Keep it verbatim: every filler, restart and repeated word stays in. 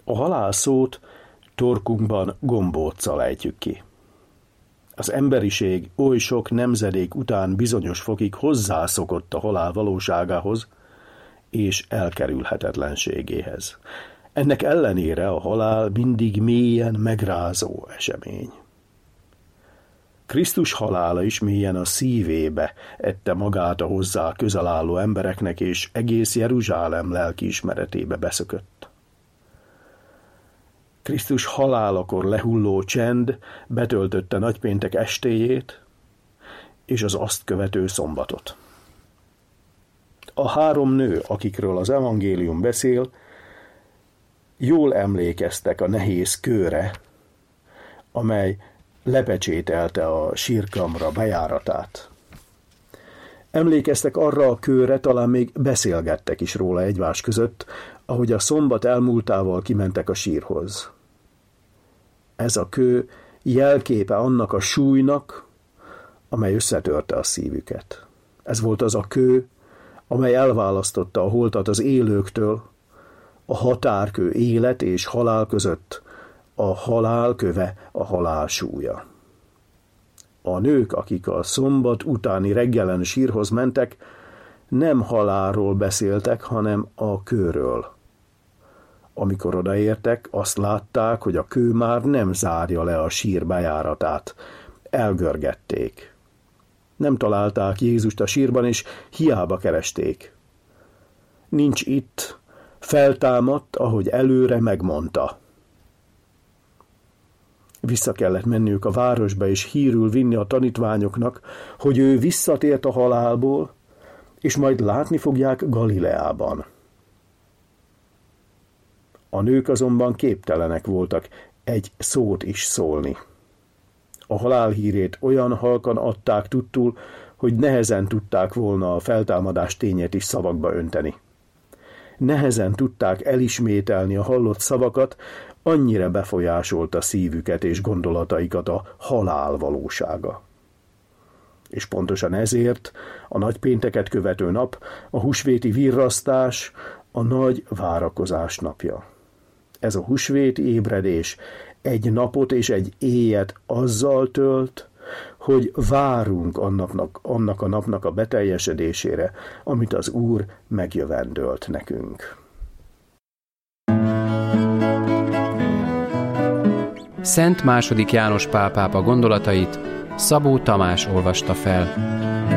A halál szót torkunkban gombóccal ejtjük ki. Az emberiség oly sok nemzedék után bizonyos fokig hozzászokott a halál valóságához és elkerülhetetlenségéhez. Ennek ellenére a halál mindig mélyen megrázó esemény. Krisztus halála is mélyen a szívébe ette magát a hozzá közel álló embereknek, és egész Jeruzsálem lelkiismeretébe beszökött. Krisztus halálakor lehulló csend betöltötte nagypéntek estéjét és az azt követő szombatot. A három nő, akikről az evangélium beszél, jól emlékeztek a nehéz kőre, amely lepecsételte a sírkamra bejáratát. Emlékeztek arra a kőre, talán még beszélgettek is róla egymás között, ahogy a szombat elmúltával kimentek a sírhoz. Ez a kő jelképe annak a súlynak, amely összetörte a szívüket. Ez volt az a kő, amely elválasztotta a holtat az élőktől, a határkő élet és halál között, a halál köve a halál súlya. A nők, akik a szombat utáni reggelen sírhoz mentek, nem halálról beszéltek, hanem a kőről. Amikor odaértek, azt látták, hogy a kő már nem zárja le a sír bejáratát. Elgörgették. Nem találták Jézust a sírban, és hiába keresték. Nincs itt, feltámadt, ahogy előre megmondta. Vissza kellett menniük a városba, és hírül vinni a tanítványoknak, hogy ő visszatért a halálból, és majd látni fogják Galileában. A nők azonban képtelenek voltak egy szót is szólni. A halál hírét olyan halkan adták tudtul, hogy nehezen tudták volna a feltámadás tényét is szavakba önteni. Nehezen tudták elismételni a hallott szavakat, annyira befolyásolta szívüket és gondolataikat a halál valósága. És pontosan ezért a nagypénteket követő nap, a húsvéti virrasztás, a nagy várakozás napja. Ez a húsvéti ébredés egy napot és egy éjet azzal tölt, hogy várunk annak, annak a napnak a beteljesedésére, amit az Úr megjövendölt nekünk. Szent második János Pál pápa gondolatait Szabó Tamás olvasta fel.